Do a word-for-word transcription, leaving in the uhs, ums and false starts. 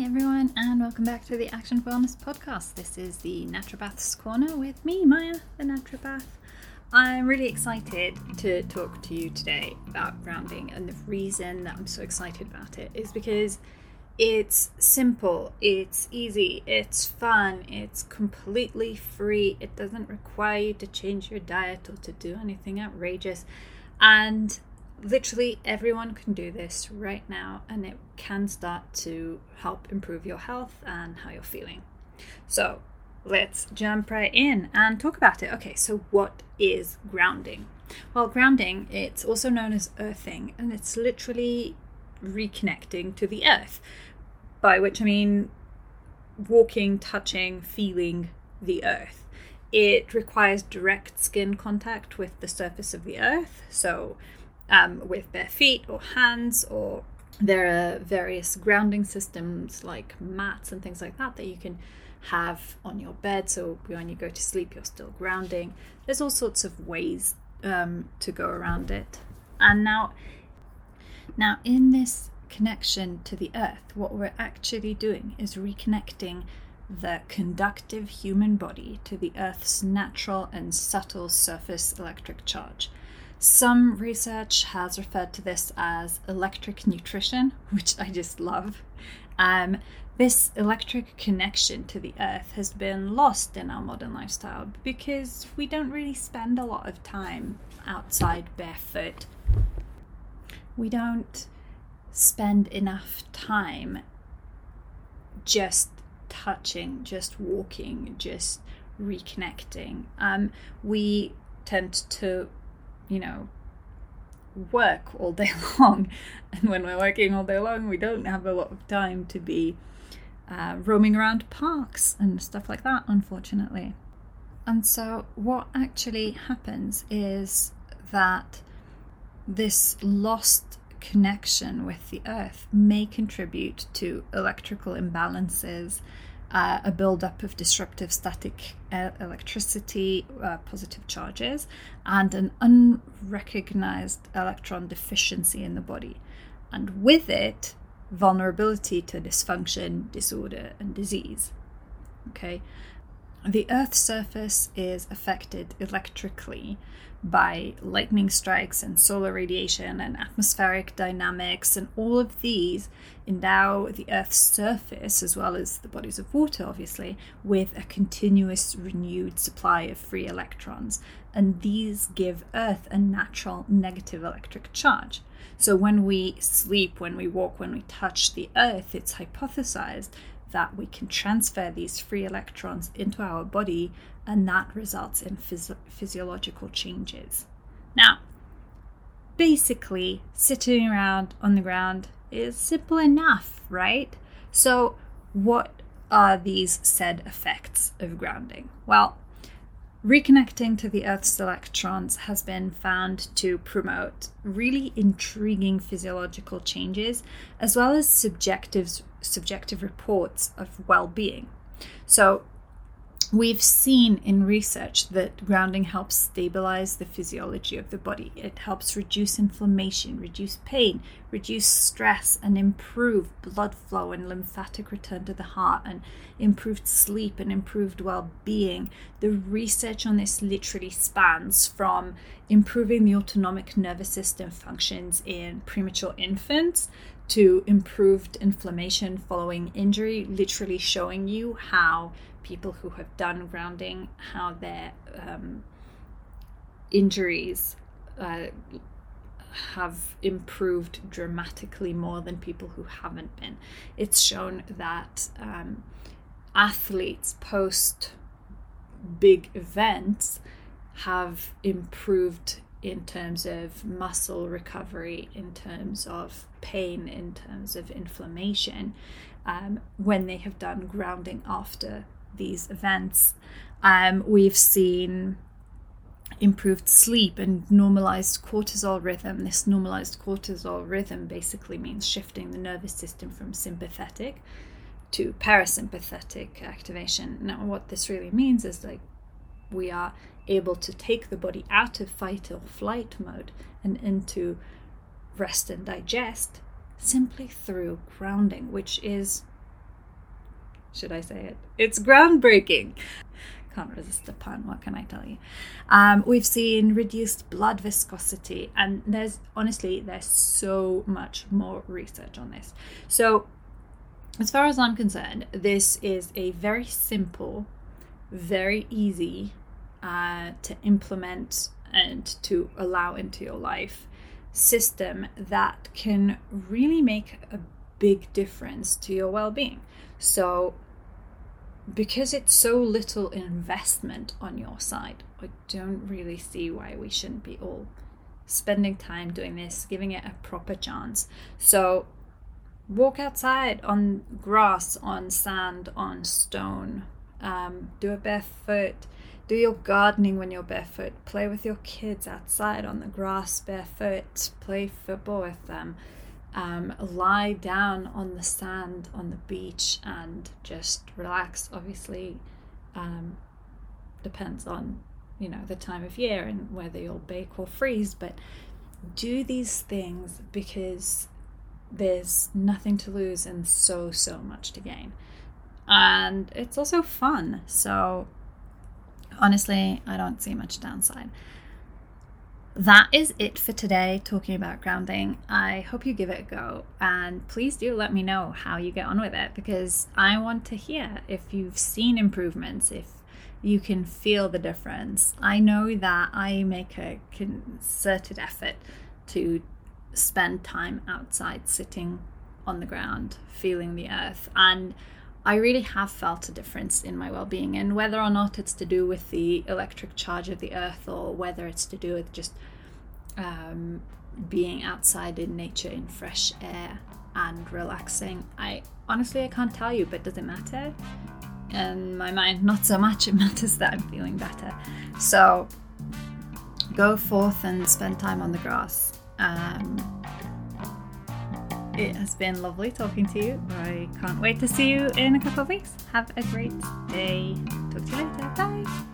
everyone, and welcome back to the Action for Wellness podcast. This is the Naturopath's Corner with me, Maya, the naturopath. I'm really excited to talk to you today about grounding, and the reason that I'm so excited about it is because it's simple, it's easy, it's fun, it's completely free. It doesn't require you to change your diet or to do anything outrageous, and literally everyone can do this right now, and it can start to help improve your health and how you're feeling. So let's jump right in and talk about it. Okay, so what is grounding? Well, grounding, it's also known as earthing, and it's literally reconnecting to the earth, by which I mean walking, touching, feeling the earth. It requires direct skin contact with the surface of the earth, so um, with bare feet or hands, or there are various grounding systems like mats and things like that that you can have on your bed, so when you go to sleep you're still grounding. There's all sorts of ways um, to go around it. And now, now in this connection to the earth, what we're actually doing is reconnecting the conductive human body to the earth's natural and subtle surface electric charge. Some research has referred to this as electric nutrition, which I just love. Um, this electric connection to the earth has been lost in our modern lifestyle because we don't really spend a lot of time outside barefoot. We don't spend enough time just touching, just walking, just reconnecting. Um, we tend to you know, work all day long. And when we're working all day long, we don't have a lot of time to be uh, roaming around parks and stuff like that, unfortunately. And so what actually happens is that this lost connection with the earth may contribute to electrical imbalances, Uh, a buildup of disruptive static uh, electricity, uh, positive charges, and an unrecognized electron deficiency in the body. And with it, vulnerability to dysfunction, disorder, and disease. Okay, the Earth's surface is affected electrically by lightning strikes and solar radiation and atmospheric dynamics, and all of these endow the Earth's surface, as well as the bodies of water, obviously, with a continuous renewed supply of free electrons. And these give Earth a natural negative electric charge. So when we sleep, when we walk, when we touch the Earth, it's hypothesized that we can transfer these free electrons into our body, and that results in phys- physiological changes. Now, basically, sitting around on the ground is simple enough, right? So what are these said effects of grounding? Well, reconnecting to the Earth's electrons has been found to promote really intriguing physiological changes, as well as subjective, subjective reports of well-being. So we've seen in research that grounding helps stabilize the physiology of the body. It helps reduce inflammation, reduce pain, reduce stress, and improve blood flow and lymphatic return to the heart, and improved sleep and improved well-being. The research on this literally spans from improving the autonomic nervous system functions in premature infants to improved inflammation following injury, literally showing you how people who have done grounding, how their um, injuries uh, have improved dramatically more than people who haven't been. It's shown that um, athletes post big events have improved in terms of muscle recovery, in terms of pain, in terms of inflammation, um, when they have done grounding after these events. Um, we've seen improved sleep and normalized cortisol rhythm. This normalized cortisol rhythm basically means shifting the nervous system from sympathetic to parasympathetic activation. Now, what this really means is like we are able to take the body out of fight or flight mode and into rest and digest simply through grounding, which is should I say it? It's groundbreaking. Can't resist a pun, what can I tell you? Um, we've seen reduced blood viscosity, and there's honestly, there's so much more research on this. So as far as I'm concerned, this is a very simple, very easy uh, to implement and to allow into your life system that can really make a big difference to your well-being. So because it's so little investment on your side, I don't really see why we shouldn't be all spending time doing this, giving it a proper chance. So walk outside on grass, on sand, on stone, um, do it barefoot, do your gardening when you're barefoot, play with your kids outside on the grass barefoot, play football with them. Um, lie down on the sand on the beach and just relax. Obviously, um, depends on, you know, the time of year and whether you'll bake or freeze, but do these things because there's nothing to lose and so, so much to gain. And it's also fun. So honestly, I don't see much downside. That is it for today, talking about grounding. I hope you give it a go, and please do let me know how you get on with it, because I want to hear if you've seen improvements, if you can feel the difference. I know that I make a concerted effort to spend time outside, sitting on the ground, feeling the earth, and I really have felt a difference in my well-being. And whether or not it's to do with the electric charge of the earth, or whether it's to do with just um, being outside in nature, in fresh air and relaxing, I honestly, I can't tell you, but does it matter? In my mind, not so much. It matters that I'm feeling better. So go forth and spend time on the grass. Um, It has been lovely talking to you. I can't wait to see you in a couple of weeks. Have a great day. Talk to you later. Bye.